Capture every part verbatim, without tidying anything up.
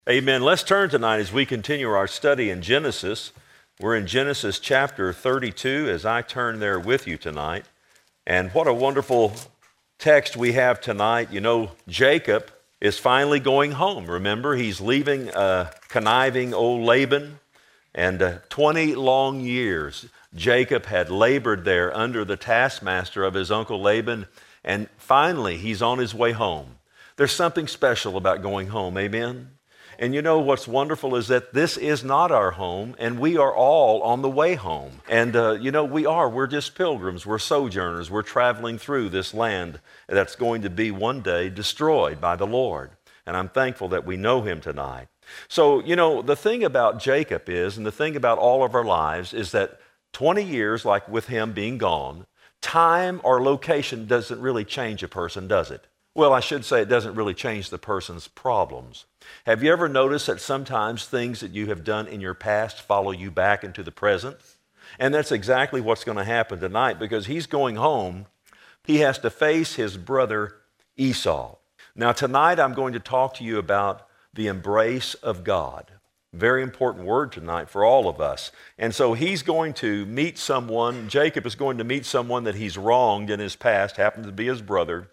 Amen. Let's turn tonight as we continue our study in Genesis. We're in Genesis chapter thirty-two as I turn there with you tonight. And what a wonderful text we have tonight. You know, Jacob is finally going home. Remember, he's leaving uh, conniving old Laban. And uh, twenty long years, Jacob had labored there under the taskmaster of his uncle Laban. And finally, he's on his way home. There's something special about going home. Amen? And you know what's wonderful is that this is not our home, and we are all on the way home. And uh, you know, we are. We're just pilgrims. We're sojourners. We're traveling through this land that's going to be one day destroyed by the Lord. And I'm thankful that we know him tonight. So, you know, the thing about Jacob is, and the thing about all of our lives, is that twenty years, like with him being gone, time or location doesn't really change a person, does it? Well, I should say it doesn't really change the person's problems. Have you ever noticed that sometimes things that you have done in your past follow you back into the present? And that's exactly what's going to happen tonight, because he's going home. He has to face his brother Esau. Now, tonight I'm going to talk to you about the embrace of God. Very important word tonight for all of us. And so he's going to meet someone, Jacob is going to meet someone that he's wronged in his past, happens to be his brother.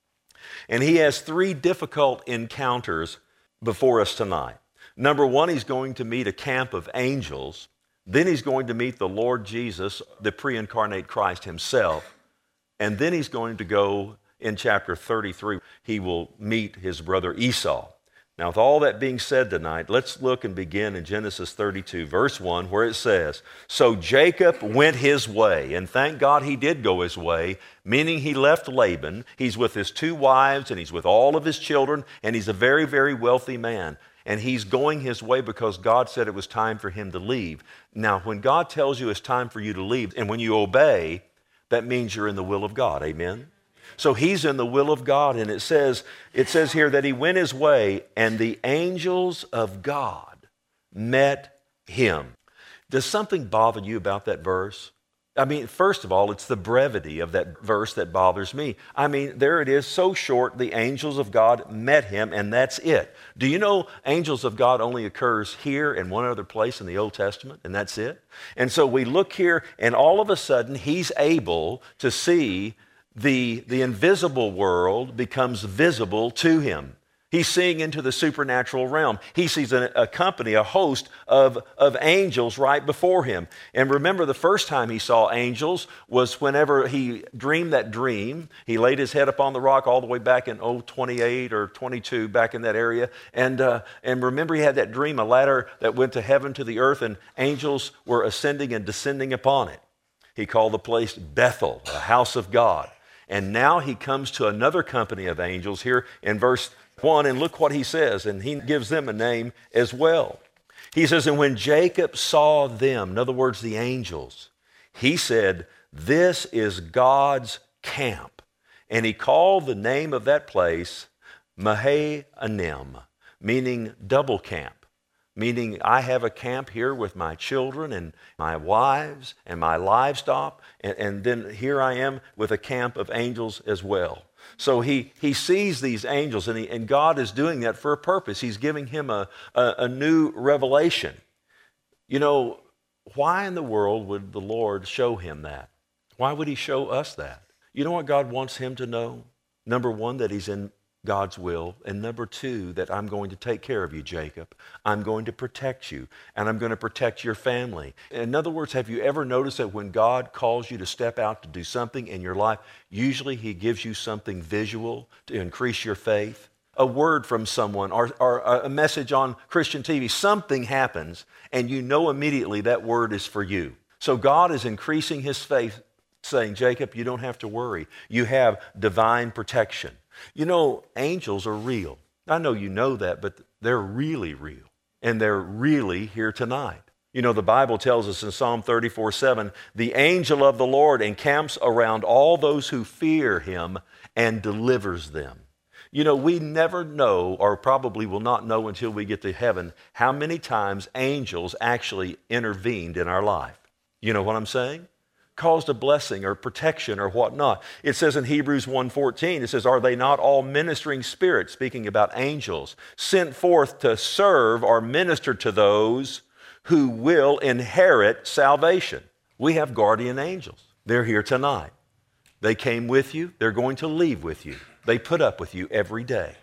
And he has three difficult encounters before us tonight. Number one, he's going to meet a camp of angels. Then he's going to meet the Lord Jesus, the pre-incarnate Christ himself. And then he's going to go in chapter thirty-three. He will meet his brother Esau. Now, with all that being said tonight, let's look and begin in Genesis thirty-two, verse one, where it says, "So Jacob went his way," and thank God he did go his way, meaning he left Laban. He's with his two wives, and he's with all of his children, and he's a very, very wealthy man. And he's going his way because God said it was time for him to leave. Now, when God tells you it's time for you to leave, and when you obey, that means you're in the will of God. Amen? So he's in the will of God, and it says, it says here that he went his way, and the angels of God met him. Does something bother you about that verse? I mean, first of all, it's the brevity of that verse that bothers me. I mean, there it is, so short, the angels of God met him, and that's it. Do you know angels of God only occurs here and one other place in the Old Testament, and that's it? And so we look here, and all of a sudden, he's able to see The, the invisible world becomes visible to him. He's seeing into the supernatural realm. He sees a, a company, a host of, of angels right before him. And remember, the first time he saw angels was whenever he dreamed that dream. He laid his head upon the rock all the way back in oh twenty-eight or twenty-two, back in that area. And, uh, and remember, he had that dream, a ladder that went to heaven, to the earth, and angels were ascending and descending upon it. He called the place Bethel, a house of God. And now he comes to another company of angels here in verse one, and look what he says, and he gives them a name as well. He says, "And when Jacob saw them," in other words, the angels, he said, "This is God's camp." And he called the name of that place Mahanaim, meaning double camp. Meaning, I have a camp here with my children and my wives and my livestock, and, and then here I am with a camp of angels as well. So he, he sees these angels, and, he, and God is doing that for a purpose. He's giving him a, a, a new revelation. You know, why in the world would the Lord show him that? Why would he show us that? You know what God wants him to know? Number one, that he's in God's will, and number two, that I'm going to take care of you, Jacob. I'm going to protect you, and I'm going to protect your family. In other words, have you ever noticed that when God calls you to step out to do something in your life, usually he gives you something visual to increase your faith? A word from someone, or, or a message on Christian T V, something happens, and you know immediately that word is for you. So God is increasing his faith, saying, Jacob, you don't have to worry. You have divine protection. You know, angels are real. I know you know that, but they're really real. And they're really here tonight. You know, the Bible tells us in Psalm thirty-four seven, "The angel of the Lord encamps around all those who fear him and delivers them." You know, we never know, or probably will not know until we get to heaven, how many times angels actually intervened in our life. You know what I'm saying? caused a blessing or protection or whatnot. It says in Hebrews one fourteen, it says, are they not all ministering spirits, speaking about angels, sent forth to serve or minister to those who will inherit salvation? We have guardian angels. They're here tonight. They came with you. They're going to leave with you. They put up with you every day.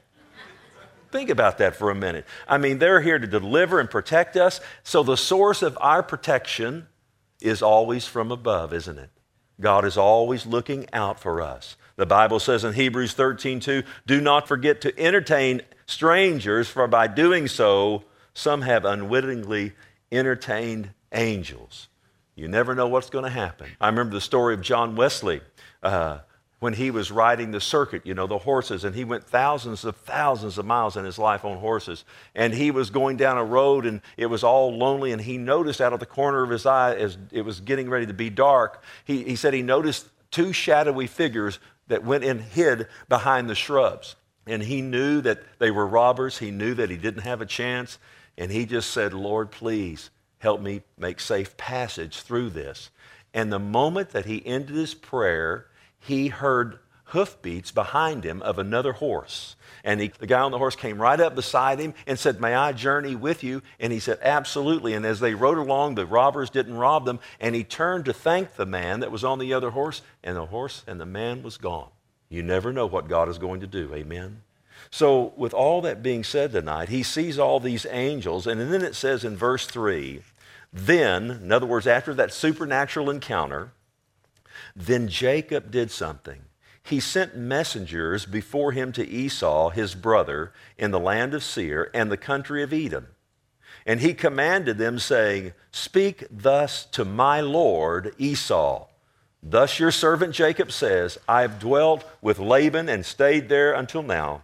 Think about that for a minute. I mean, they're here to deliver and protect us. So the source of our protection is always from above, isn't it? God is always looking out for us. The Bible says in Hebrews thirteen two, do not forget to entertain strangers, for by doing so, some have unwittingly entertained angels. You never know what's going to happen. I remember the story of John Wesley uh, when he was riding the circuit, you know, the horses, and he went thousands of thousands of miles in his life on horses. And he was going down a road, and it was all lonely, and he noticed out of the corner of his eye, as it was getting ready to be dark, he, he said he noticed two shadowy figures that went and hid behind the shrubs. And he knew that they were robbers. He knew that he didn't have a chance. And he just said, Lord, please help me make safe passage through this. And the moment that he ended his prayer, he heard hoofbeats behind him of another horse. And he, the guy on the horse came right up beside him and said, may I journey with you? And he said, absolutely. And as they rode along, the robbers didn't rob them. And he turned to thank the man that was on the other horse, and the horse and the man was gone. You never know what God is going to do. Amen. So with all that being said tonight, he sees all these angels, and then it says in verse three, then, in other words, after that supernatural encounter, then Jacob did something. He sent messengers before him to Esau, his brother, in the land of Seir and the country of Edom. And he commanded them, saying, speak thus to my lord Esau. Thus your servant Jacob says, I have dwelt with Laban and stayed there until now.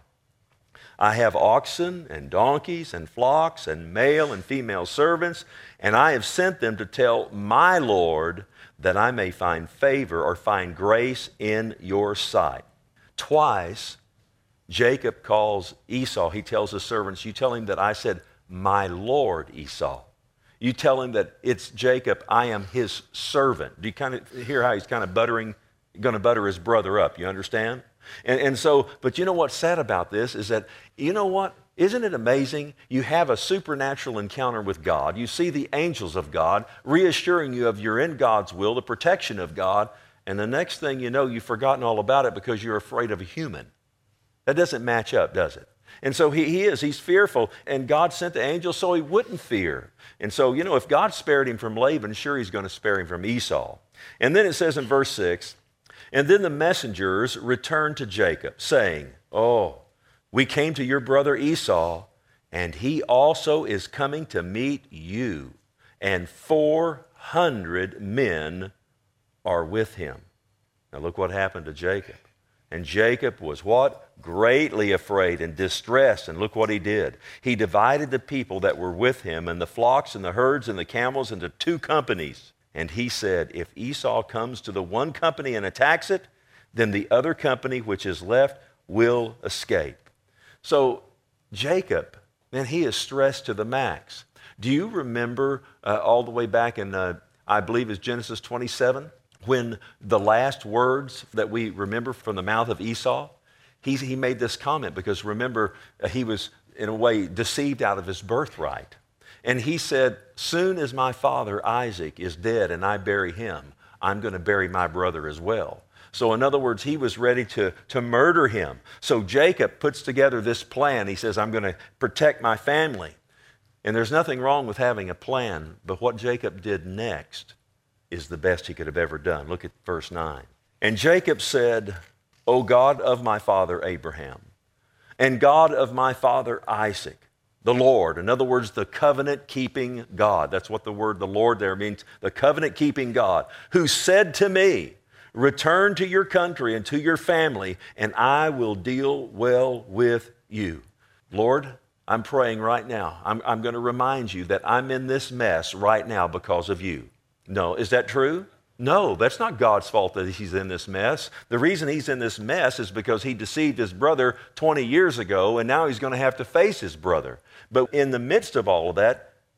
I have oxen and donkeys and flocks and male and female servants, and I have sent them to tell my Lord that I may find favor or find grace in your sight. Twice, Jacob calls Esau, he tells his servants, you tell him that I said, my Lord Esau. You tell him that it's Jacob, I am his servant. Do you kind of hear how he's kind of buttering, going to butter his brother up? You understand? And, and so, but you know what's sad about this is that, you know what? Isn't it amazing? You have a supernatural encounter with God. You see the angels of God reassuring you of you're in God's will, the protection of God, and the next thing you know, you've forgotten all about it because you're afraid of a human. That doesn't match up, does it? And so he, he is, he's fearful, and God sent the angels so he wouldn't fear. And so, you know, if God spared him from Laban, sure he's going to spare him from Esau. And then it says in verse six, and then the messengers returned to Jacob, saying, oh, we came to your brother Esau, and he also is coming to meet you, and four hundred men are with him. Now look what happened to Jacob. And Jacob was what? Greatly afraid and distressed. And look what he did. He divided the people that were with him and the flocks and the herds and the camels into two companies. And he said, if Esau comes to the one company and attacks it, then the other company which is left will escape. So Jacob, man, he is stressed to the max. Do you remember uh, all the way back in, uh, I believe it's Genesis twenty-seven, when the last words that we remember from the mouth of Esau, he, he made this comment because remember, uh, he was in a way deceived out of his birthright. And he said, soon as my father Isaac is dead and I bury him, I'm going to bury my brother as well. So in other words, he was ready to, to murder him. So Jacob puts together this plan. He says, I'm going to protect my family. And there's nothing wrong with having a plan, but what Jacob did next is the best he could have ever done. Look at verse nine. And Jacob said, O God of my father Abraham, and God of my father Isaac, the Lord, in other words, the covenant-keeping God. That's what the word the Lord there means, the covenant-keeping God, who said to me, return to your country and to your family, and I will deal well with you. Lord, I'm praying right now. I'm, I'm going to remind you that I'm in this mess right now because of you. No, is that true? No, that's not God's fault that he's in this mess. The reason he's in this mess is because he deceived his brother twenty years ago, and now he's going to have to face his brother. But in the midst of all of that,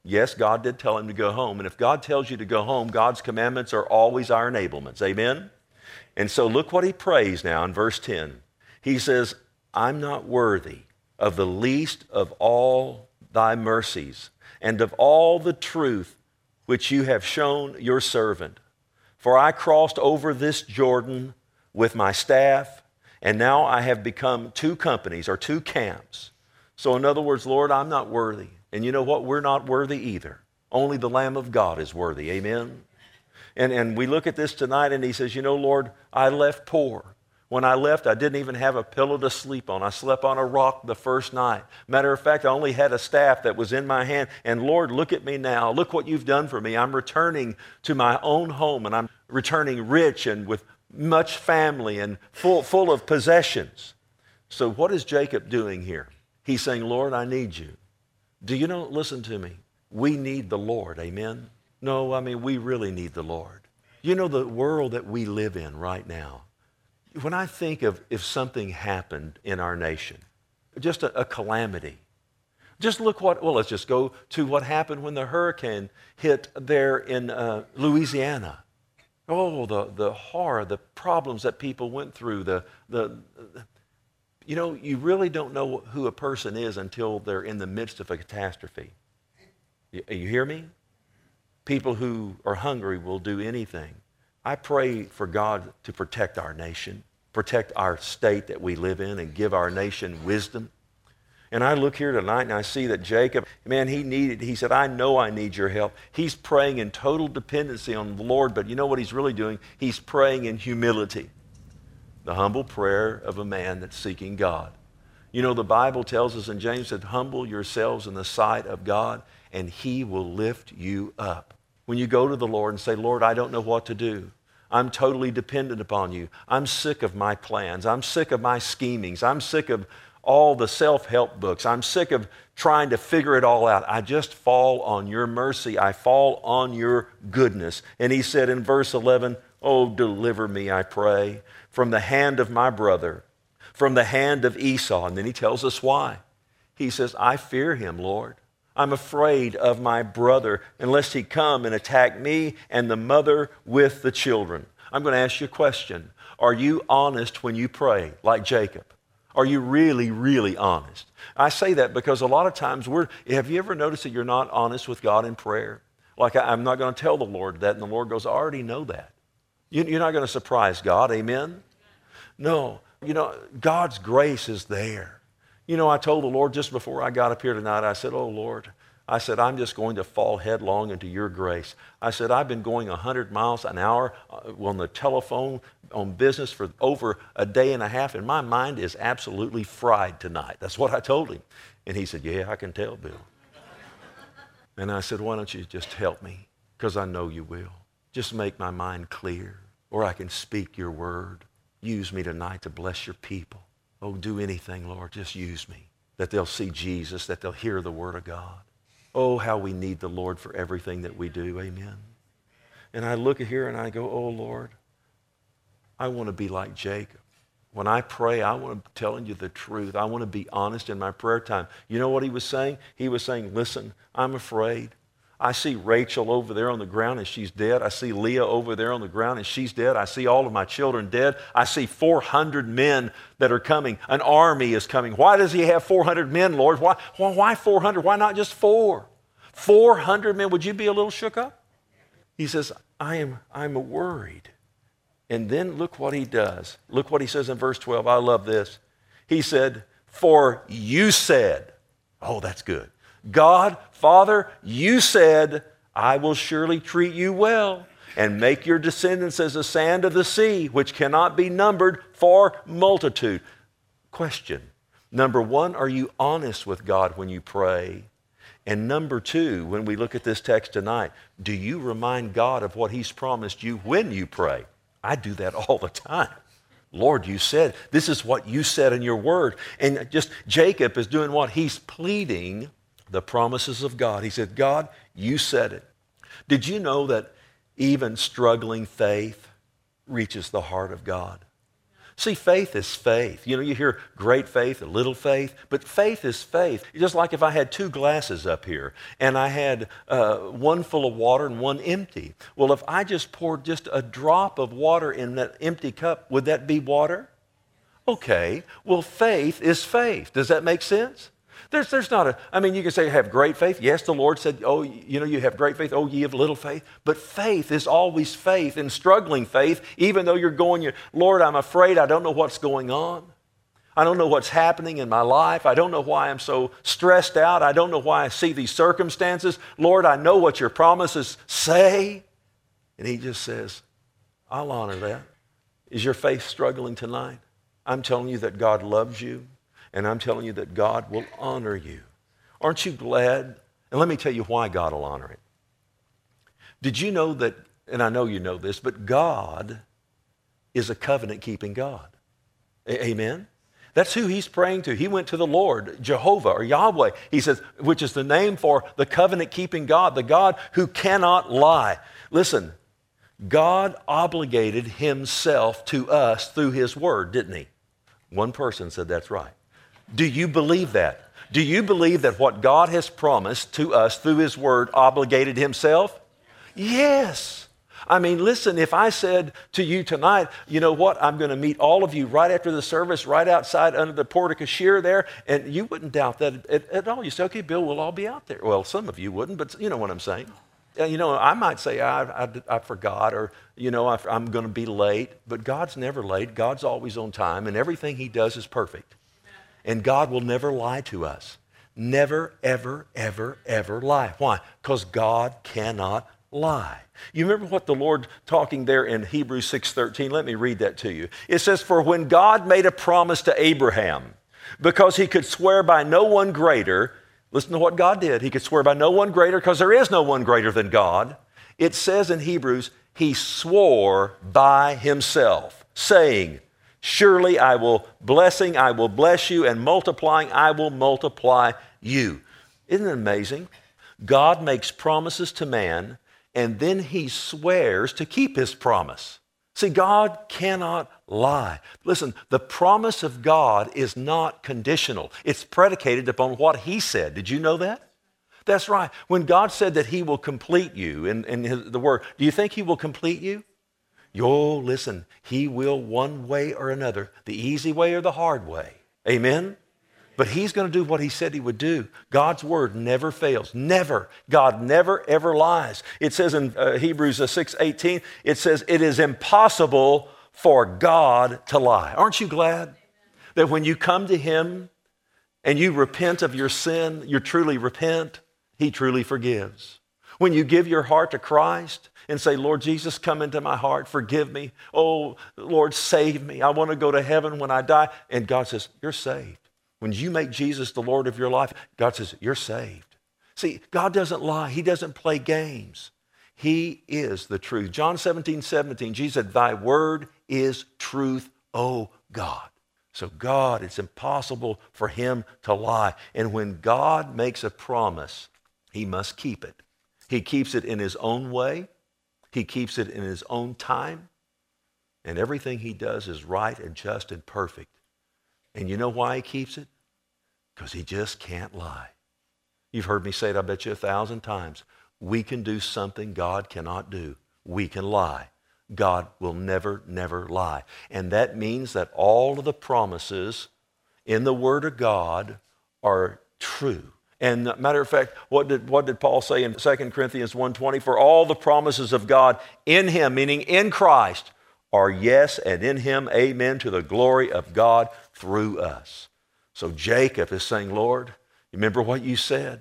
Yes, God did tell him to go home. And if God tells you to go home, God's commandments are always our enablements. Amen? And so look what he prays now in verse ten. He says, I'm not worthy of the least of all thy mercies and of all the truth which you have shown your servant. For I crossed over this Jordan with my staff, and now I have become two companies or two camps. So in other words, Lord, I'm not worthy. And you know what? We're not worthy either. Only the Lamb of God is worthy. Amen? And, and we look at this tonight and he says, you know, Lord, I left poor. When I left, I didn't even have a pillow to sleep on. I slept on a rock the first night. Matter of fact, I only had a staff that was in my hand. And Lord, look at me now. Look what you've done for me. I'm returning to my own home, and I'm returning rich and with much family and full, full of possessions. So what is Jacob doing here? He's saying, Lord, I need you. Do you know, listen to me. We need the Lord, amen? No, I mean, we really need the Lord. You know, the world that we live in right now, when I think of if something happened in our nation, just a, a calamity, just look what, well, let's just go to what happened when the hurricane hit there in uh, Louisiana. Oh, the, the horror, the problems that people went through, the, the, the You know, you really don't know who a person is until they're in the midst of a catastrophe. You, you hear me? People who are hungry will do anything. I pray for God to protect our nation, protect our state that we live in, and give our nation wisdom. And I look here tonight and I see that Jacob, man, he needed, he said, I know I need your help. He's praying in total dependency on the Lord, but you know what he's really doing? He's praying in humility. The humble prayer of a man that's seeking God. You know, the Bible tells us in James that humble yourselves in the sight of God and he will lift you up. When you go to the Lord and say, Lord, I don't know what to do. I'm totally dependent upon you. I'm sick of my plans. I'm sick of my schemings. I'm sick of all the self-help books. I'm sick of trying to figure it all out. I just fall on your mercy. I fall on your goodness. And he said in verse eleven, oh, deliver me, I pray, from the hand of my brother, from the hand of Esau. And then he tells us why. He says, I fear him, Lord. I'm afraid of my brother, unless he come and attack me and the mother with the children. I'm going to ask you a question. Are you honest when you pray, like Jacob? Are you really, really honest? I say that because a lot of times we're, have you ever noticed that you're not honest with God in prayer? Like, I, I'm not going to tell the Lord that, and the Lord goes, I already know that. You, you're not going to surprise God, amen? No, you know, God's grace is there. You know, I told the Lord just before I got up here tonight, I said, oh, Lord, I said, I'm just going to fall headlong into your grace. I said, I've been going one hundred miles an hour on the telephone, on business for over a day and a half, and my mind is absolutely fried tonight. That's what I told him. And he said, yeah, I can tell, Bill. And I said, why don't you just help me? Because I know you will. Just make my mind clear, or I can speak your word. Use me tonight to bless your people. Oh, do anything, Lord. Just use me. That they'll see Jesus, that they'll hear the word of God. Oh, how we need the Lord for everything that we do. Amen. And I look at here and I go, oh, Lord, I want to be like Jacob. When I pray, I want to be telling you the truth. I want to be honest in my prayer time. You know what he was saying? He was saying, listen, I'm afraid. I see Rachel over there on the ground and she's dead. I see Leah over there on the ground and she's dead. I see all of my children dead. I see four hundred men that are coming. An army is coming. Why does he have four hundred men, Lord? Why, why four hundred? Why not just four? four hundred men. Would you be a little shook up? He says, I am I'm worried. And then look what he does. Look what he says in verse twelve. I love this. He said, for you said, oh, that's good. God, Father, you said, I will surely treat you well and make your descendants as the sand of the sea, which cannot be numbered for multitude. Question. Number one, are you honest with God when you pray? And number two, when we look at this text tonight, do you remind God of what he's promised you when you pray? I do that all the time. Lord, you said, this is what you said in your word. And just Jacob is doing what? He's pleading the promises of God. He said, God, you said it. Did you know that even struggling faith reaches the heart of God? See, faith is faith. You know, you hear great faith, little faith, but faith is faith. Just like if I had two glasses up here and I had uh, one full of water and one empty. Well, if I just poured just a drop of water in that empty cup, would that be water? Okay, well, faith is faith. Does that make sense? There's, there's not a, I mean, you can say you have great faith. Yes, the Lord said, oh, you know, you have great faith. Oh, ye have little faith. But faith is always faith, and struggling faith, even though you're going, you're, Lord, I'm afraid I don't know what's going on. I don't know what's happening in my life. I don't know why I'm so stressed out. I don't know why I see these circumstances. Lord, I know what your promises say. And he just says, I'll honor that. Is your faith struggling tonight? I'm telling you that God loves you. And I'm telling you that God will honor you. Aren't you glad? And let me tell you why God will honor it. Did you know that, and I know you know this, but God is a covenant-keeping God. A- amen? That's who he's praying to. He went to the Lord, Jehovah or Yahweh, he says, which is the name for the covenant-keeping God, the God who cannot lie. Listen, God obligated himself to us through his word, didn't he? One person said that's right. Do you believe that? Do you believe that what God has promised to us through his word obligated himself? Yes. I mean, listen, if I said to you tonight, you know what, I'm going to meet all of you right after the service, right outside under the porte cochere there, and you wouldn't doubt that at, at all. You say, okay, Bill, we'll all be out there. Well, some of you wouldn't, but you know what I'm saying. You know, I might say, I, I, I forgot, or, you know, I, I'm going to be late, but God's never late. God's always on time, and everything he does is perfect. And God will never lie to us. Never, ever, ever, ever lie. Why? Because God cannot lie. You remember what the Lord talking there in Hebrews six thirteen? Let me read that to you. It says, for when God made a promise to Abraham, because he could swear by no one greater, listen to what God did. He could swear by no one greater because there is no one greater than God. It says in Hebrews, he swore by himself, saying, surely I will, blessing, I will bless you, and multiplying, I will multiply you. Isn't it amazing? God makes promises to man, and then he swears to keep his promise. See, God cannot lie. Listen, the promise of God is not conditional. It's predicated upon what he said. Did you know that? That's right. When God said that he will complete you in, in his, the word, do you think he will complete you? Oh, listen, he will one way or another, the easy way or the hard way. Amen? But he's going to do what he said he would do. God's word never fails. Never. God never, ever lies. It says in uh, Hebrews six eighteen, it says, it is impossible for God to lie. Aren't you glad that when you come to him and you repent of your sin, you truly repent, he truly forgives. When you give your heart to Christ and say, Lord Jesus, come into my heart, forgive me. Oh, Lord, save me. I want to go to heaven when I die. And God says, you're saved. When you make Jesus the Lord of your life, God says, you're saved. See, God doesn't lie. He doesn't play games. He is the truth. John seventeen seventeen, Jesus said, thy word is truth, O God. So God, it's impossible for him to lie. And when God makes a promise, he must keep it. He keeps it in his own way. He keeps it in his own time. And everything he does is right and just and perfect. And you know why he keeps it? Because he just can't lie. You've heard me say it, I bet you, a thousand times. We can do something God cannot do. We can lie. God will never, never lie. And that means that all of the promises in the Word of God are true. And matter of fact, what did, what did Paul say in Second Corinthians one twenty? For all the promises of God in him, meaning in Christ, are yes, and in him, amen, to the glory of God through us. So Jacob is saying, Lord, remember what you said?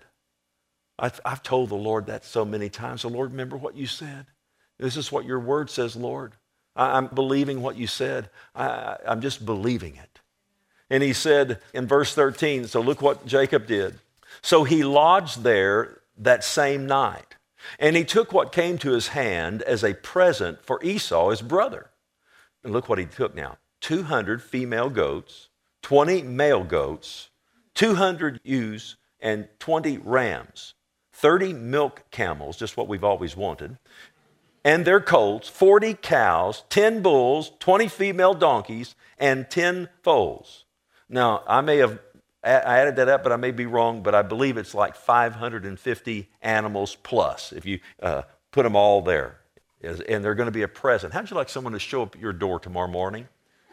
I've, I've told the Lord that so many times. So Lord, remember what you said. This is what your word says, Lord. I, I'm believing what you said. I, I'm just believing it. And he said in verse thirteen, so look what Jacob did. So he lodged there that same night, and he took what came to his hand as a present for Esau, his brother. And look what he took now. two hundred female goats, twenty male goats, two hundred ewes, and twenty rams, thirty milk camels, just what we've always wanted, and their colts, forty cows, ten bulls, twenty female donkeys, and ten foals. Now, I may have I added that up, but I may be wrong, but I believe it's like five hundred fifty animals plus, if you uh, put them all there. And they're going to be a present. How'd you like someone to show up at your door tomorrow morning?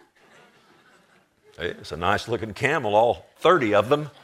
Hey, it's a nice-looking camel, all thirty of them.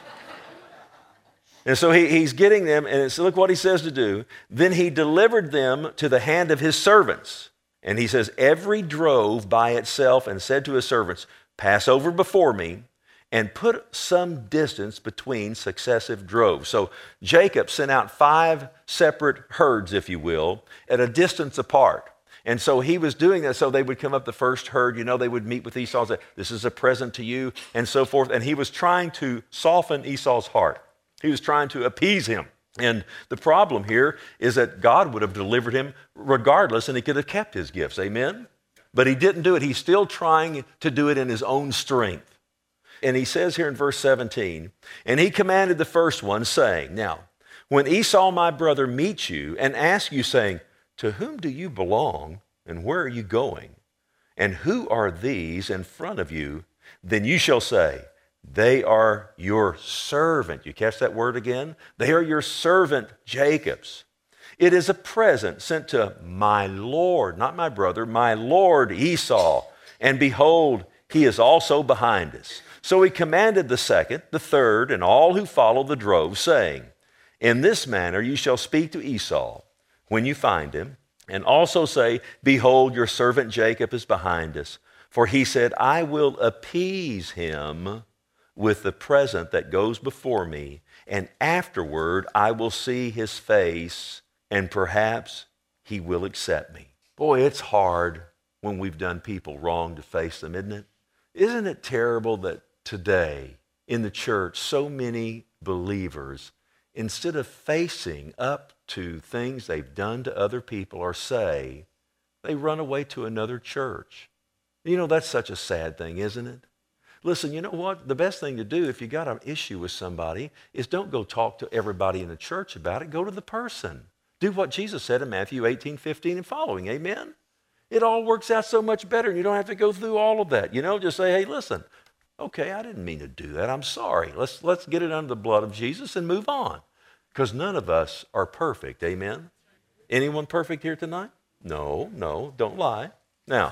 And so he, he's getting them, and it's, look what he says to do. Then he delivered them to the hand of his servants. And he says, every drove by itself and said to his servants, pass over before me, and put some distance between successive droves. So Jacob sent out five separate herds, if you will, at a distance apart. And so he was doing that so they would come up the first herd, you know, they would meet with Esau and say, this is a present to you, and so forth. And he was trying to soften Esau's heart. He was trying to appease him. And the problem here is that God would have delivered him regardless, and he could have kept his gifts. Amen? But he didn't do it. He's still trying to do it in his own strength. And he says here in verse seventeen, and he commanded the first one, saying, now, when Esau my brother meets you and asks you, saying, to whom do you belong, and where are you going? And who are these in front of you? Then you shall say, they are your servant. You catch that word again? They are your servant Jacob's. It is a present sent to my Lord, not my brother, my Lord Esau. And behold, he is also behind us. So he commanded the second, the third, and all who follow the drove, saying, in this manner you shall speak to Esau when you find him, and also say, behold, your servant Jacob is behind us. For he said, I will appease him with the present that goes before me, and afterward I will see his face, and perhaps he will accept me. Boy, it's hard when we've done people wrong to face them, isn't it? Isn't it terrible that today in the church so many believers, instead of facing up to things they've done to other people or say, they run away to another church? You know, that's such a sad thing, isn't it? Listen, you know what? The best thing to do if you got an issue with somebody is don't go talk to everybody in the church about it. Go to the person. Do what Jesus said in Matthew eighteen, fifteen and following. Amen? It all works out so much better, and you don't have to go through all of that. You know, just say, hey, listen, okay, I didn't mean to do that. I'm sorry. Let's, let's get it under the blood of Jesus and move on. Because none of us are perfect. Amen? Anyone perfect here tonight? No, no, don't lie. Now,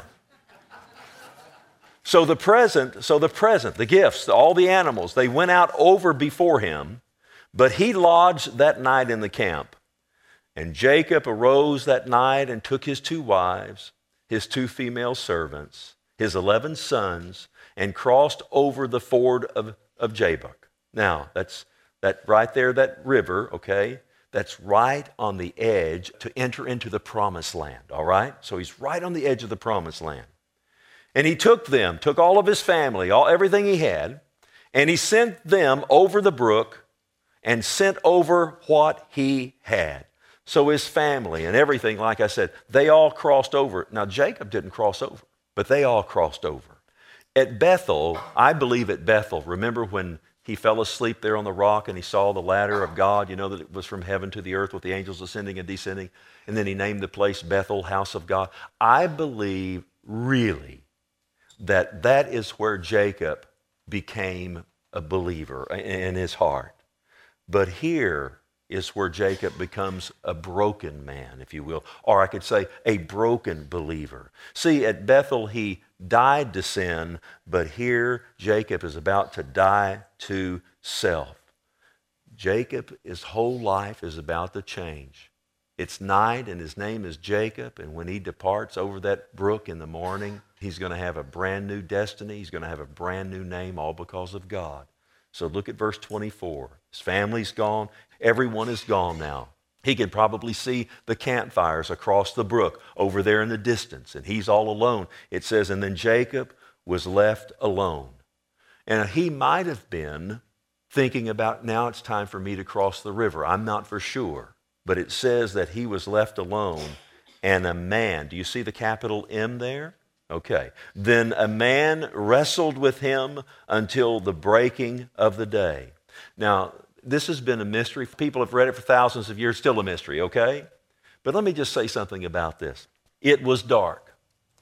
So the present, so the present, the gifts, all the animals, they went out over before him, but he lodged that night in the camp. And Jacob arose that night and took his two wives, his two female servants, his eleven sons, and crossed over the ford of, of Jabbok. Now, that's that right there, that river, okay, that's right on the edge to enter into the promised land, all right? So he's right on the edge of the promised land. And he took them, took all of his family, all everything he had, and he sent them over the brook and sent over what he had. So his family and everything, like I said, they all crossed over. Now, Jacob didn't cross over, but they all crossed over. At Bethel, I believe at Bethel, remember when he fell asleep there on the rock and he saw the ladder of God, you know, that it was from heaven to the earth with the angels ascending and descending, and then he named the place Bethel, house of God. I believe really that that is where Jacob became a believer in his heart. But here is where Jacob becomes a broken man, if you will, or I could say a broken believer. See, at Bethel he died to sin, but here Jacob is about to die to self. Jacob, his whole life is about to change. It's night and his name is Jacob, and when he departs over that brook in the morning, he's going to have a brand new destiny. He's going to have a brand new name, all because of God. So look at verse twenty-four. His family's gone. Everyone is gone now. He could probably see the campfires across the brook over there in the distance, and he's all alone. It says, and then Jacob was left alone. And he might have been thinking about, now it's time for me to cross the river. I'm not for sure. But it says that he was left alone, and a man, do you see the capital M there? Okay. Then a man wrestled with him until the breaking of the day. Now, this has been a mystery. People have read it for thousands of years, still a mystery, okay? But let me just say something about this. It was dark.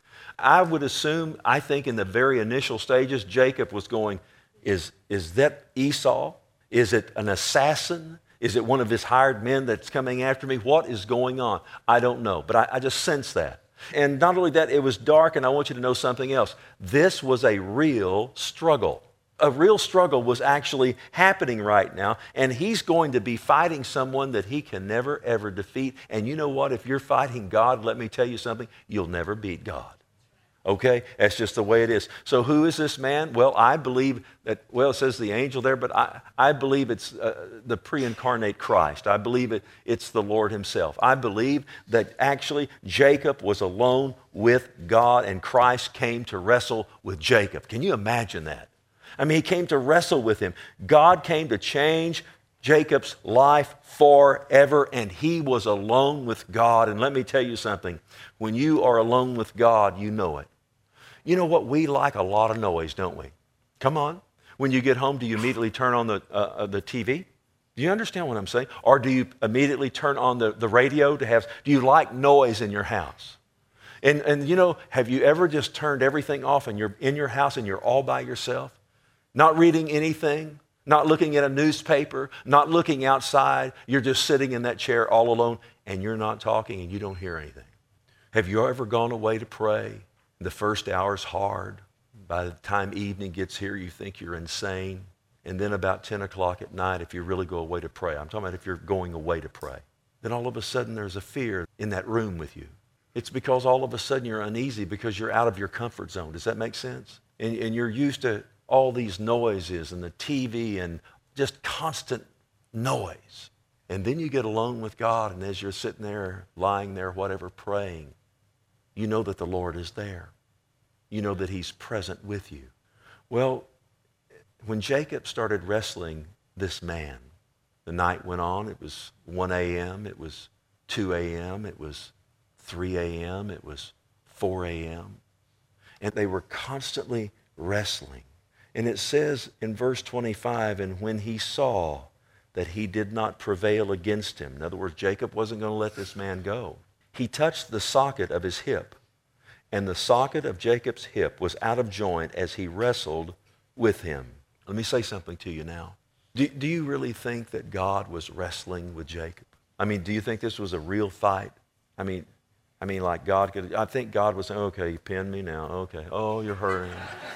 I would assume, I think in the very initial stages, Jacob was going, is, is that Esau? Is it an assassin? Is it one of his hired men that's coming after me? What is going on? I don't know, but I, I just sense that. And not only that, it was dark, and I want you to know something else. This was a real struggle. A real struggle was actually happening right now, and he's going to be fighting someone that he can never, ever defeat. And you know what? If you're fighting God, let me tell you something, you'll never beat God. Okay? That's just the way it is. So who is this man? Well, I believe that, well, it says the angel there, but I, I believe it's uh, the pre-incarnate Christ. I believe it, it's the Lord himself. I believe that actually Jacob was alone with God, and Christ came to wrestle with Jacob. Can you imagine that? I mean, he came to wrestle with him. God came to change Jacob's life forever, and he was alone with God. And let me tell you something. When you are alone with God, you know it. You know what? We like a lot of noise, don't we? Come on. When you get home, do you immediately turn on the, uh, the T V? Do you understand what I'm saying? Or do you immediately turn on the, the radio to have, do you like noise in your house? And, and you know, have you ever just turned everything off and you're in your house and you're all by yourself? Not reading anything, not looking at a newspaper, not looking outside. You're just sitting in that chair all alone and you're not talking and you don't hear anything. Have you ever gone away to pray? The first hour's hard. By the time evening gets here, you think you're insane. And then about ten o'clock at night, if you really go away to pray, I'm talking about if you're going away to pray, then all of a sudden there's a fear in that room with you. It's because all of a sudden you're uneasy because you're out of your comfort zone. Does that make sense? And, and you're used to all these noises and the T V and just constant noise. And then you get alone with God, and as you're sitting there, lying there, whatever, praying, you know that the Lord is there. You know that he's present with you. Well, when Jacob started wrestling this man, the night went on. It was one a.m., it was two a.m., it was three a.m., it was four a.m., and they were constantly wrestling. And it says in verse twenty-five, and when he saw that he did not prevail against him, in other words, Jacob wasn't going to let this man go, he touched the socket of his hip, and the socket of Jacob's hip was out of joint as he wrestled with him. Let me say something to you now. Do, do you really think that God was wrestling with Jacob? I mean, do you think this was a real fight? I mean, I mean, like God could, I think God was saying, okay, you pinned me now, okay, oh, you're hurting.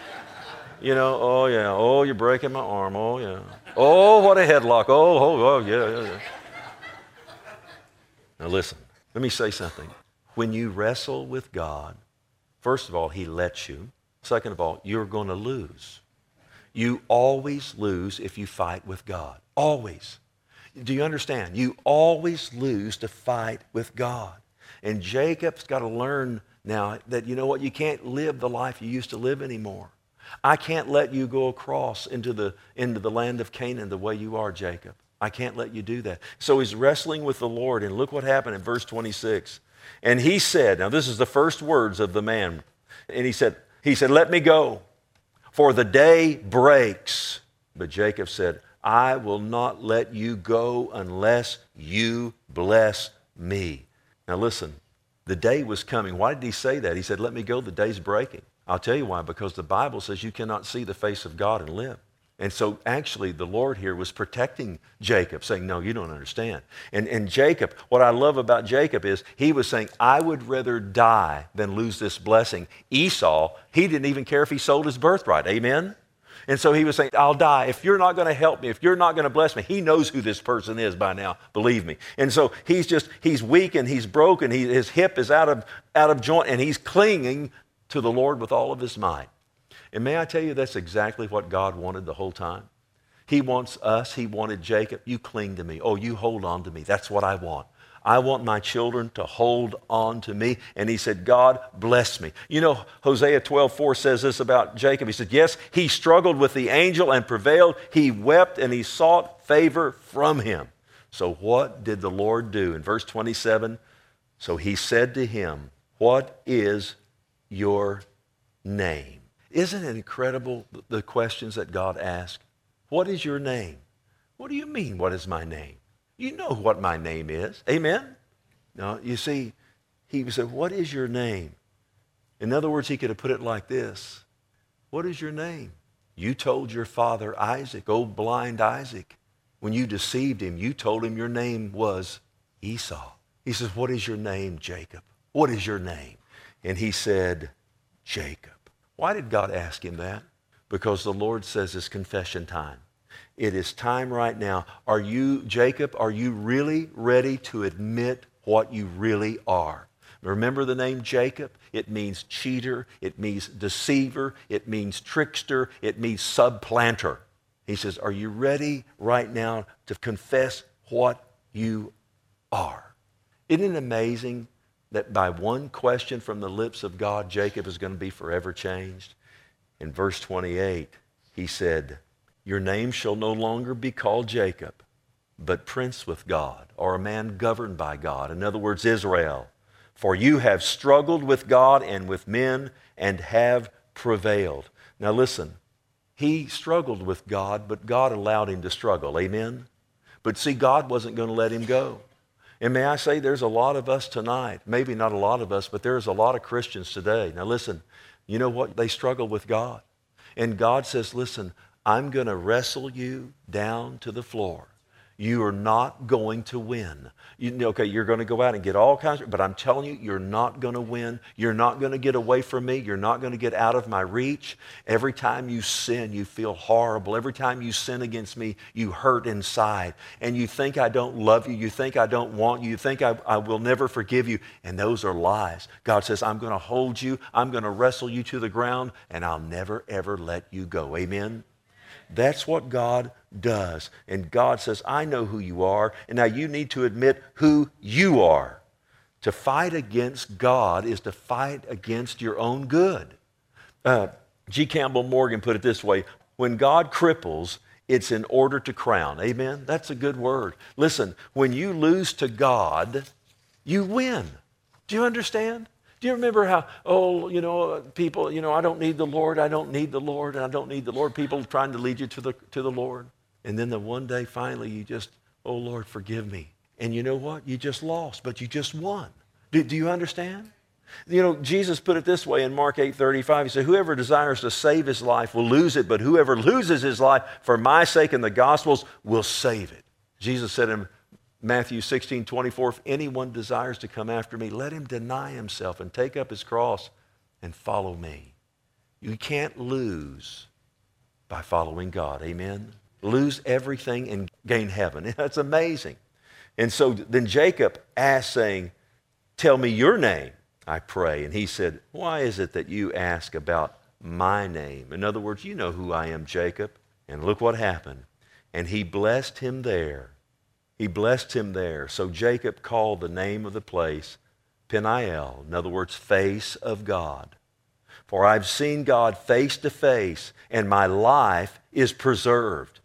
You know, oh yeah, oh, you're breaking my arm, oh yeah. Oh, what a headlock, oh, oh, oh, yeah, yeah, yeah. Now listen, let me say something. When you wrestle with God, first of all, he lets you. Second of all, you're going to lose. You always lose if you fight with God. Always. Do you understand? You always lose to fight with God. And Jacob's got to learn now that, you know what, you can't live the life you used to live anymore. I can't let you go across into the, into the land of Canaan the way you are, Jacob. I can't let you do that. So he's wrestling with the Lord, and look what happened in verse twenty-six. And he said, now this is the first words of the man, and he said, he said, let me go, for the day breaks. But Jacob said, I will not let you go unless you bless me. Now listen, the day was coming. Why did he say that? He said, let me go, the day's breaking. I'll tell you why, because the Bible says you cannot see the face of God and live. And so actually the Lord here was protecting Jacob, saying, no, you don't understand. And, and Jacob, what I love about Jacob is he was saying, I would rather die than lose this blessing. Esau, he didn't even care if he sold his birthright. Amen? And so he was saying, I'll die. If you're not going to help me, if you're not going to bless me, he knows who this person is by now, believe me. And so he's just, he's weak and he's broken. He, his hip is out of, out of joint, and he's clinging to the Lord with all of his might. And may I tell you, that's exactly what God wanted the whole time. He wants us, he wanted Jacob, you cling to me. Oh, you hold on to me. That's what I want. I want my children to hold on to me. And he said, God, bless me. You know, Hosea twelve four says this about Jacob. He said, yes, he struggled with the angel and prevailed. He wept and he sought favor from him. So what did the Lord do? In verse twenty-seven, so he said to him, what is your name? Isn't it incredible, the questions that God asked? What is your name? What do you mean, what is my name? You know what my name is. Amen? Now, you see, he said, what is your name? In other words, he could have put it like this. What is your name? You told your father Isaac, old blind Isaac, when you deceived him, you told him your name was Esau. He says, what is your name, Jacob? What is your name? And he said, Jacob. Why did God ask him that? Because the Lord says it's confession time. It is time right now. Are you, Jacob, are you really ready to admit what you really are? Remember the name Jacob? It means cheater. It means deceiver. It means trickster. It means subplanter. He says, are you ready right now to confess what you are? Isn't it amazing that by one question from the lips of God, Jacob is going to be forever changed? In verse twenty-eight, he said, your name shall no longer be called Jacob, but prince with God, or a man governed by God. In other words, Israel. For you have struggled with God and with men and have prevailed. Now listen, he struggled with God, but God allowed him to struggle. Amen? But see, God wasn't going to let him go. And may I say, there's a lot of us tonight, maybe not a lot of us, but there's a lot of Christians today. Now listen, you know what? They struggle with God. And God says, listen, I'm going to wrestle you down to the floor. You are not going to win. You, okay, you're going to go out and get all kinds of, but I'm telling you, you're not going to win. You're not going to get away from me. You're not going to get out of my reach. Every time you sin, you feel horrible. Every time you sin against me, you hurt inside. And you think I don't love you. You think I don't want you. You think I, I will never forgive you. And those are lies. God says, I'm going to hold you. I'm going to wrestle you to the ground, and I'll never, ever let you go. Amen? That's what God does. And God says, I know who you are, and now you need to admit who you are. To fight against God is to fight against your own good. Uh, G. Campbell Morgan put it this way, when God cripples, it's in order to crown. Amen? That's a good word. Listen, when you lose to God, you win. Do you understand? Do you remember how, oh, you know, people, you know, I don't need the Lord, I don't need the Lord, and I don't need the Lord. People trying to lead you to the, to the Lord. And then the one day finally you just, oh, Lord, forgive me. And you know what? You just lost, but you just won. Do, do you understand? You know, Jesus put it this way in Mark eight thirty-five. He said, whoever desires to save his life will lose it, but whoever loses his life for my sake and the gospel's will save it. Jesus said in Matthew sixteen twenty-four, if anyone desires to come after me, let him deny himself and take up his cross and follow me. You can't lose by following God. Amen? Lose everything and gain heaven. That's amazing. And so then Jacob asked, saying, tell me your name, I pray. And he said, why is it that you ask about my name? In other words, you know who I am, Jacob. And look what happened. And he blessed him there. He blessed him there. So Jacob called the name of the place Peniel. In other words, face of God. For I've seen God face to face, and my life is preserved.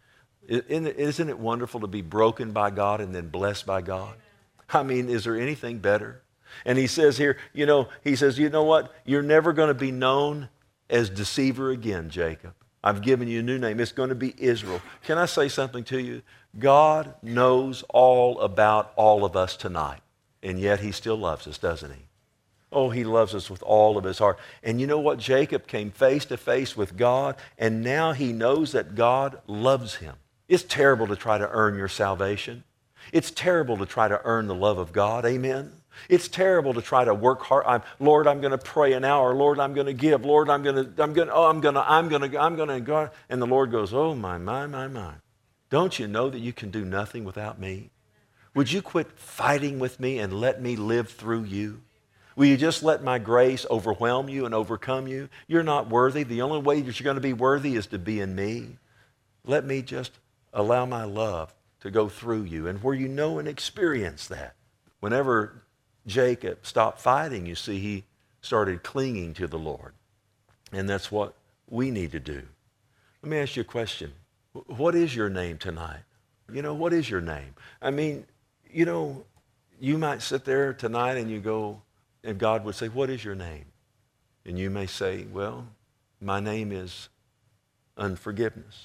Isn't it wonderful to be broken by God and then blessed by God? I mean, is there anything better? And he says here, you know, he says, you know what? You're never going to be known as deceiver again, Jacob. I've given you a new name. It's going to be Israel. Can I say something to you? God knows all about all of us tonight, and yet he still loves us, doesn't he? Oh, he loves us with all of his heart. And you know what? Jacob came face to face with God, and now he knows that God loves him. It's terrible to try to earn your salvation. It's terrible to try to earn the love of God. Amen? It's terrible to try to work hard. I'm, Lord, I'm going to pray an hour. Lord, I'm going to give. Lord, I'm going to, I'm going to, oh, I'm going to, I'm going to, I'm going to go. And the Lord goes, oh, my, my, my, my. Don't you know that you can do nothing without me? Would you quit fighting with me and let me live through you? Will you just let my grace overwhelm you and overcome you? You're not worthy. The only way that you're going to be worthy is to be in me. Let me just allow my love to go through you. And where you know and experience that. Whenever Jacob stopped fighting, you see, he started clinging to the Lord. And that's what we need to do. Let me ask you a question. What is your name tonight? You know, what is your name? I mean, you know, you might sit there tonight and you go, and God would say, what is your name? And you may say, well, my name is unforgiveness.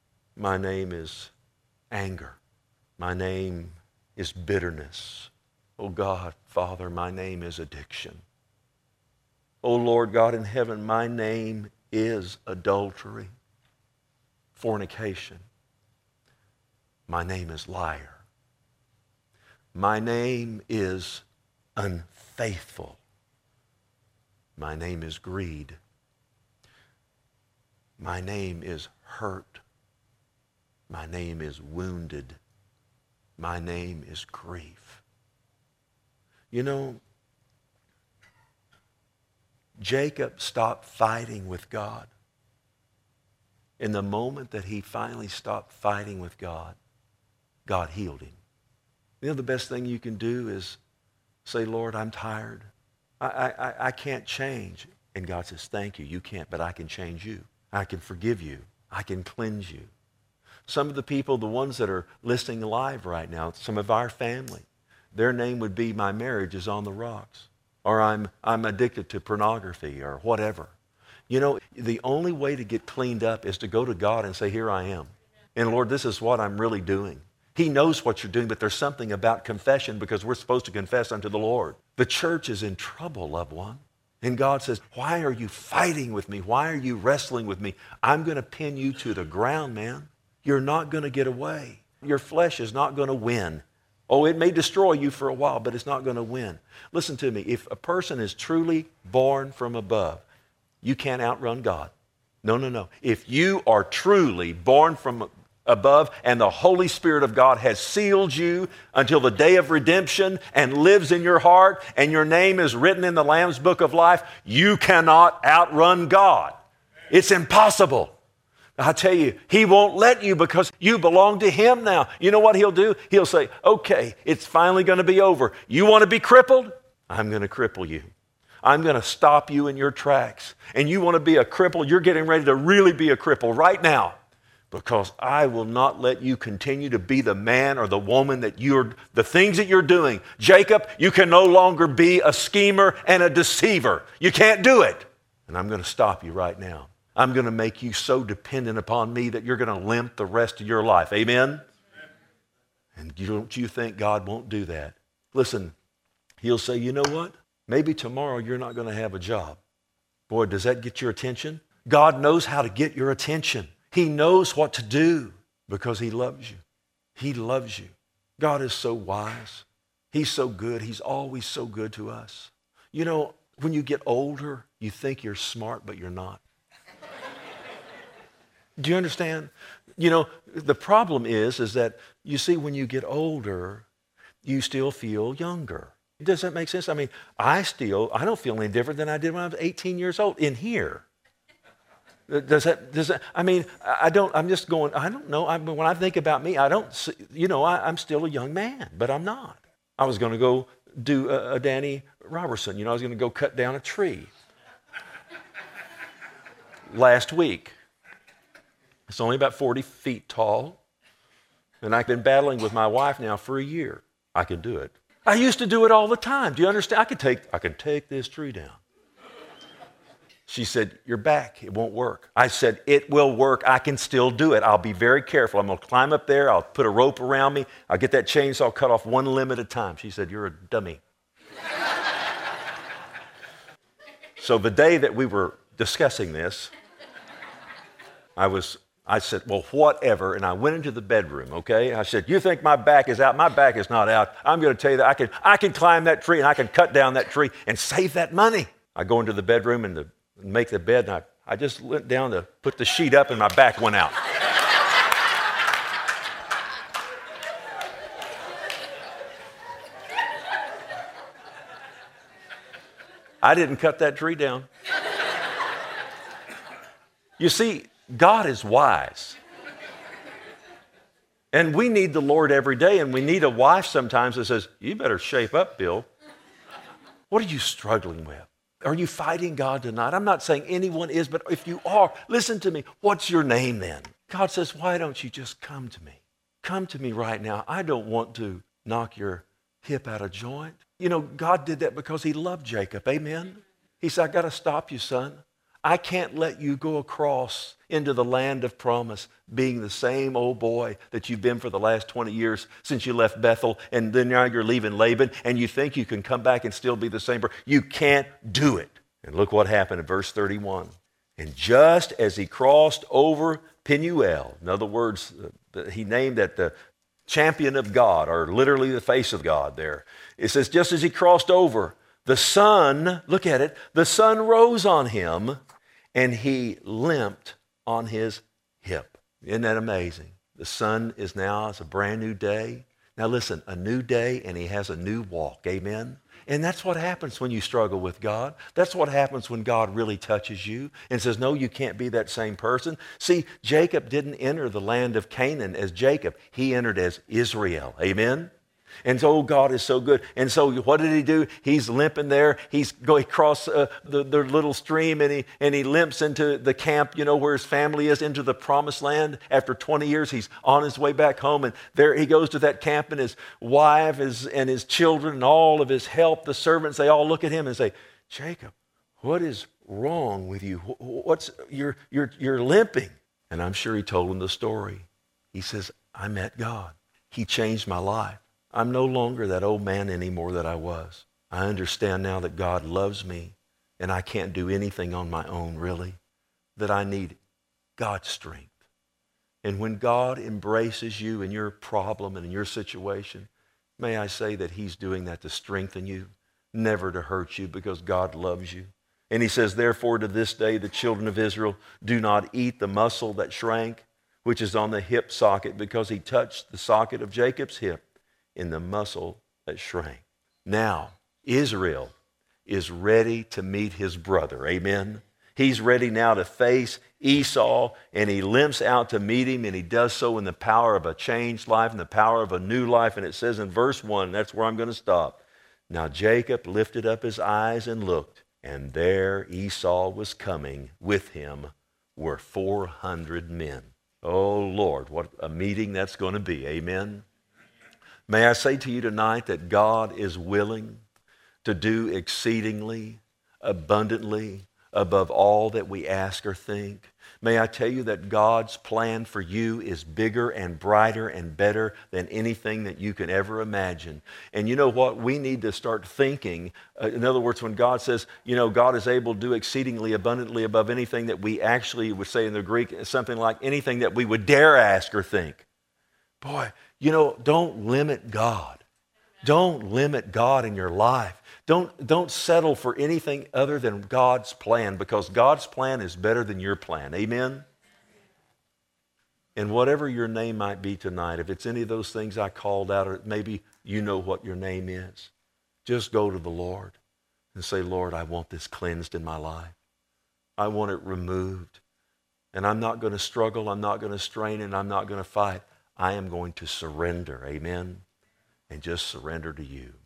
My name is anger. My name is bitterness. Oh God, Father, my name is addiction. Oh Lord God in heaven, my name is adultery, fornication. My name is liar. My name is unfaithful. My name is greed. My name is hurt. My name is wounded. My name is grief. You know, Jacob stopped fighting with God. In the moment that he finally stopped fighting with God, God healed him. You know, the best thing you can do is say, Lord, I'm tired. I, I, I can't change. And God says, thank you. You can't, but I can change you. I can forgive you. I can cleanse you. Some of the people, the ones that are listening live right now, some of our family, their name would be my marriage is on the rocks, or I'm, I'm addicted to pornography, or whatever. You know, the only way to get cleaned up is to go to God and say, here I am. And Lord, this is what I'm really doing. He knows what you're doing, but there's something about confession because we're supposed to confess unto the Lord. The church is in trouble, loved one. And God says, why are you fighting with me? Why are you wrestling with me? I'm going to pin you to the ground, man. You're not going to get away. Your flesh is not going to win. Oh, it may destroy you for a while, but it's not going to win. Listen to me. If a person is truly born from above, you can't outrun God. No, no, no. If you are truly born from above and the Holy Spirit of God has sealed you until the day of redemption and lives in your heart and your name is written in the Lamb's Book of Life, you cannot outrun God. It's impossible. I tell you, He won't let you because you belong to Him now. You know what He'll do? He'll say, okay, it's finally going to be over. You want to be crippled? I'm going to cripple you. I'm going to stop you in your tracks. And you want to be a cripple? You're getting ready to really be a cripple right now. Because I will not let you continue to be the man or the woman that you're, the things that you're doing. Jacob, you can no longer be a schemer and a deceiver. You can't do it. And I'm going to stop you right now. I'm going to make you so dependent upon me that you're going to limp the rest of your life. Amen? And you, don't you think God won't do that? Listen, He'll say, you know what? Maybe tomorrow you're not going to have a job. Boy, does that get your attention? God knows how to get your attention. He knows what to do because He loves you. He loves you. God is so wise. He's so good. He's always so good to us. You know, when you get older, you think you're smart, but you're not. Do you understand? You know, the problem is, is that, you see, when you get older, you still feel younger. Does that make sense? I mean, I still, I don't feel any different than I did when I was eighteen years old in here. Does that, does that, I mean, I don't, I'm just going, I don't know. I mean, when I think about me, I don't see, you know, I, I'm still a young man, but I'm not. I was going to go do a, a Danny Robertson. You know, I was going to go cut down a tree last week. It's only about forty feet tall. And I've been battling with my wife now for a year. I can do it. I used to do it all the time. Do you understand? I could take, I could take this tree down. She said, you're back. It won't work. I said, it will work. I can still do it. I'll be very careful. I'm going to climb up there. I'll put a rope around me. I'll get that chainsaw, cut off one limb at a time. She said, you're a dummy. So the day that we were discussing this, I was, I said, well, whatever. And I went into the bedroom, okay? I said, you think my back is out? My back is not out. I'm going to tell you that I can, I can climb that tree and I can cut down that tree and save that money. I go into the bedroom and the make the bed, and I, I just went down to put the sheet up, and my back went out. I didn't cut that tree down. You see, God is wise. And we need the Lord every day, and we need a wife sometimes that says, you better shape up, Bill. What are you struggling with? Are you fighting God tonight? I'm not saying anyone is, but if you are, listen to me. What's your name then? God says, why don't you just come to me? Come to me right now. I don't want to knock your hip out of joint. You know, God did that because He loved Jacob. Amen? He said, I got to stop you, son. I can't let you go across into the land of promise being the same old boy that you've been for the last twenty years since you left Bethel, and then now you're leaving Laban, and you think you can come back and still be the same person. You can't do it. And look what happened in verse thirty-one. And just as he crossed over Penuel, in other words, he named that the champion of God, or literally the face of God there. It says, just as he crossed over, the sun, look at it, the sun rose on him, and he limped on his hip. Isn't that amazing? The sun is now, it's a brand new day. Now listen, a new day, and he has a new walk. Amen? And that's what happens when you struggle with God. That's what happens when God really touches you and says, no, you can't be that same person. See, Jacob didn't enter the land of Canaan as Jacob. He entered as Israel. Amen? And so, oh, God is so good. And so what did he do? He's limping there. He's going across uh, the, the little stream, and he, and he limps into the camp, you know, where his family is, into the promised land. After twenty years, he's on his way back home. And there he goes to that camp, and his wife his, and his children and all of his help, the servants, they all look at him and say, Jacob, what is wrong with you? What's you're, you're, you're limping. And I'm sure he told them the story. He says, I met God. He changed my life. I'm no longer that old man anymore that I was. I understand now that God loves me, and I can't do anything on my own, really, that I need God's strength. And when God embraces you in your problem and in your situation, may I say that he's doing that to strengthen you, never to hurt you, because God loves you. And he says, therefore, to this day, the children of Israel do not eat the muscle that shrank, which is on the hip socket, because he touched the socket of Jacob's hip in the muscle that shrank. Now, Israel is ready to meet his brother. Amen? He's ready now to face Esau, and he limps out to meet him, and he does so in the power of a changed life and the power of a new life. And it says in verse one, that's where I'm going to stop. Now Jacob lifted up his eyes and looked, and there Esau was coming. With him were four hundred men. Oh, Lord, what a meeting that's going to be. Amen? May I say to you tonight that God is willing to do exceedingly, abundantly, above all that we ask or think. May I tell you that God's plan for you is bigger and brighter and better than anything that you can ever imagine. And you know what? We need to start thinking. Uh, in other words, when God says, you know, God is able to do exceedingly abundantly above anything that we actually would say in the Greek, something like anything that we would dare ask or think. Boy, you know, don't limit God. Don't limit God in your life. Don't, don't settle for anything other than God's plan, because God's plan is better than your plan. Amen? And whatever your name might be tonight, if it's any of those things I called out, or maybe you know what your name is, just go to the Lord and say, Lord, I want this cleansed in my life. I want it removed. And I'm not going to struggle, I'm not going to strain, and I'm not going to fight. I am going to surrender, amen, and just surrender to you.